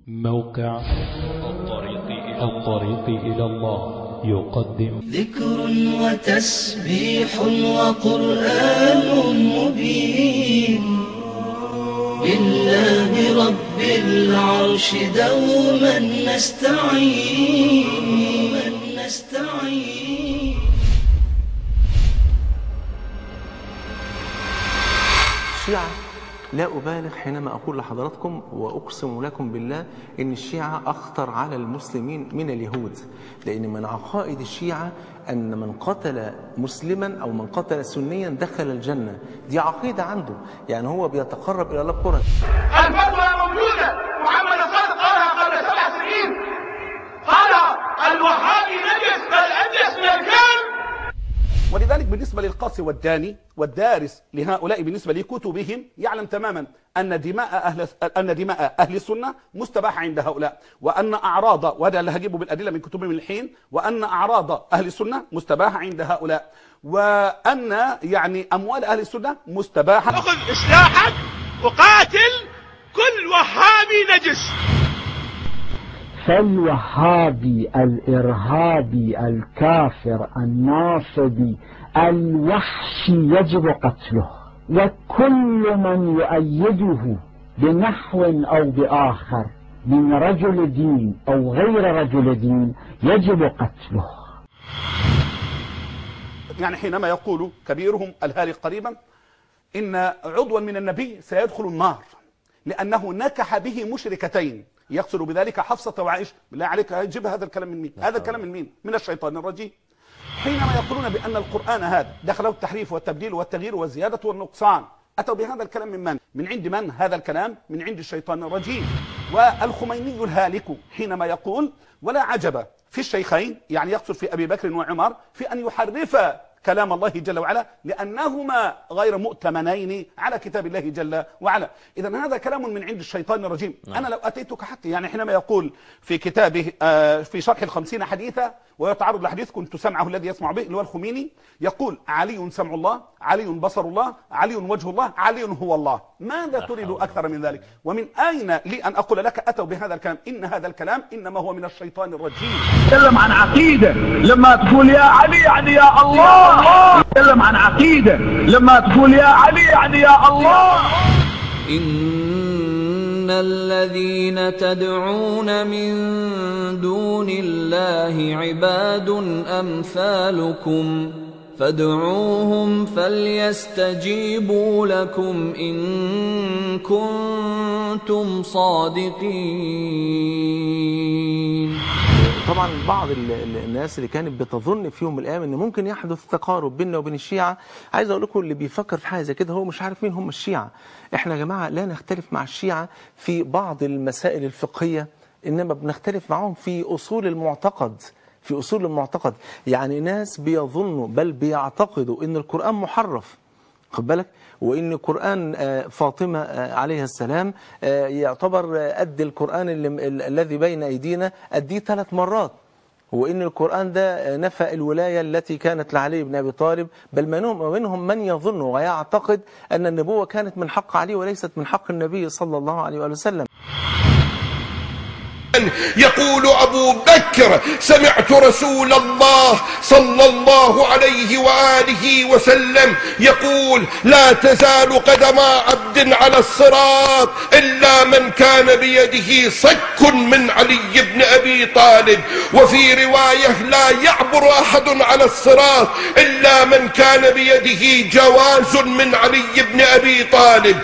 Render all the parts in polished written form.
موقع الطريق إلى الله يقدم ذكر وتسبيح وقرآن مبين لله رب العرش دوما نستعين الشيعة لا أبالغ حينما أقول لحضراتكم وأقسم لكم بالله إن الشيعة أخطر على المسلمين من اليهود، لأن من عقائد الشيعة أن من قتل مسلما أو من قتل سنيا دخل الجنة. دي عقيدة عنده، يعني هو بيتقرب إلى الله بقرب. الفتوى موجودة، محمد الصادق قالها قبل 7 سنين، قال الوهابي نجس بل أنجس من الكلب. ولذلك بالنسبة للقاصي والداني والدارس لهؤلاء بالنسبة لكتبهم يعلم تماما أن دماء أهل السنة مستباحة عند هؤلاء، وأن أعراض، وهذا اللي هجيبه بالأدلة من كتبهم من الحين، وأن أعراض أهل السنة مستباحة عند هؤلاء، وأن يعني أموال أهل السنة مستباحة. أخذ سلاحك وقاتل كل وهابي نجس. فالوهابي الإرهابي الكافر الناصبي الوحشي يجب قتله، وكل من يؤيده بنحو أو بآخر من رجل دين أو غير رجل دين يجب قتله. يعني حينما يقول كبيرهم الهالك قريبا إن عضوا من النبي سيدخل النار لأنه نكح به مشركتين، يقصد بذلك حفصة وعائشة. بالله عليك جيب هذا الكلام من مين؟ هذا الكلام من مين؟ من الشيطان الرجيم. حينما يقولون بأن القرآن هذا دخله التحريف والتبديل والتغيير والزيادة والنقصان، أتوا بهذا الكلام من من؟ من عند من هذا الكلام؟ من عند الشيطان الرجيم. والخميني الهالك حينما يقول ولا عجب في الشيخين، يعني يقصد في أبي بكر وعمر، في أن يحرف كلام الله جل وعلا لأنهما غير مؤتمنين على كتاب الله جل وعلا. إذن هذا كلام من عند الشيطان الرجيم. أنا لو أتيتك حتى يعني حينما يقول في كتابه في شرح 50 حديثا ويتعرض لحديث كنت سمعه الذي يسمع به اللي هو الخميني، يقول علي سمع الله، علي بصر الله، علي وجه الله، علي هو الله. ماذا تريد أكثر من ذلك؟ ومن أين لي أن أقول لك أتوا بهذا الكلام؟ إن هذا الكلام إنما هو من الشيطان الرجيم. تكلم عن عقيدة لما تقول يا علي يعني يا الله. تكلم عن عقيدة لما تقول يا علي يعني يا الله. إن الذين تدعون من دون الله عباد أمثالكم فادعوهم فليستجيبوا لكم إن كنتم صادقين. طبعا بعض الناس اللي كانت بتظن في يوم من الايام ان ممكن يحدث تقارب بيننا وبين الشيعة، عايز اقول لكم اللي بيفكر في حاجه زي كده هو مش عارف مين هم الشيعة. احنا يا جماعه لا نختلف مع الشيعة في بعض المسائل الفقهيه، انما بنختلف معهم في اصول المعتقد. في اصول المعتقد يعني ناس بيظنوا بل بيعتقدوا ان القرآن محرف، خد بالك، وإن قرآن فاطمة عليها السلام يعتبر قد القرآن الذي بين أيدينا قديه 3 مرات، وإن القرآن ده نفى الولاية التي كانت لعلي بن أبي طالب، بل منهم من يظن ويعتقد أن النبوة كانت من حق علي وليست من حق النبي صلى الله عليه وسلم. يقول أبو بكر سمعت رسول الله صلى الله عليه وآله وسلم يقول لا تزال قدم عبد على الصراط إلا من كان بيده صك من علي بن أبي طالب، وفي رواية لا يعبر أحد على الصراط إلا من كان بيده جواز من علي بن أبي طالب.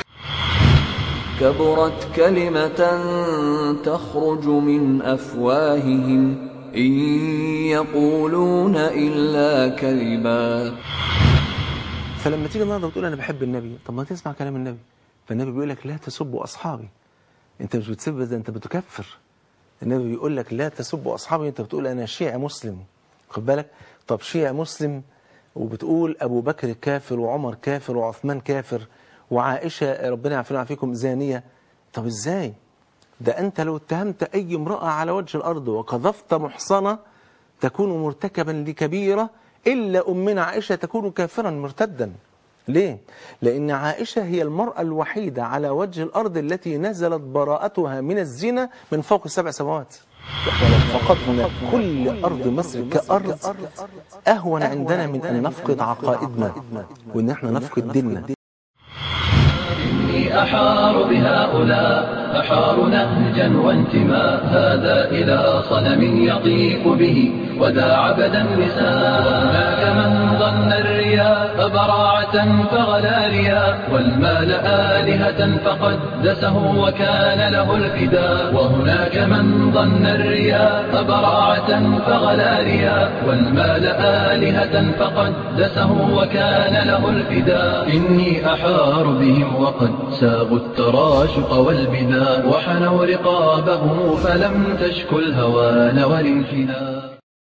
كبرت كلمة تخرج من أفواههم إن يقولون إلا كذبا. فلما تيجي النهارده وتقول أنا بحب النبي، طب ما تسمع كلام النبي. فالنبي بيقول لك لا تسبوا أصحابي. أنت مش بتسب، ده أنت بتكفر. النبي بيقول لك لا تسبوا أصحابي، أنت بتقول أنا شيعي مسلم، خد بالك. طب شيعي مسلم وبتقول أبو بكر كافر وعمر كافر وعثمان كافر وعائشة ربنا يعافينا ويعافيكم زانية، طب ازاي؟ ده انت لو اتهمت اي امرأة على وجه الارض وقذفت محصنة تكون مرتكبا لكبيرة، الا امنا عائشة تكون كافرا مرتدا. ليه؟ لأن عائشة هي المرأة الوحيدة على وجه الأرض التي نزلت براءتها من الزنا من فوق 7 سماوات. ولو فقدنا كل أرض مصر كأرض أهون عندنا من أن نفقد عقائدنا وأن احنا نفقد ديننا. إني أحار بهؤلاء أحار نهجا وانتماء، هذا إلى صنم يطيق به وذا عبدا نساء. هناك من ظن الرياء براعة فغلا رياء، والمال آلهة فقدسه وكان له الفداء. وهناك من ظن الرياء براعة فغلا رياء، والمال آلهة فقدسه وكان له الفداء. إني أحار بهم وقد ساغوا التراشق والبذاء، وحنوا رقابهم فلم تشكو الهوان والانفناء.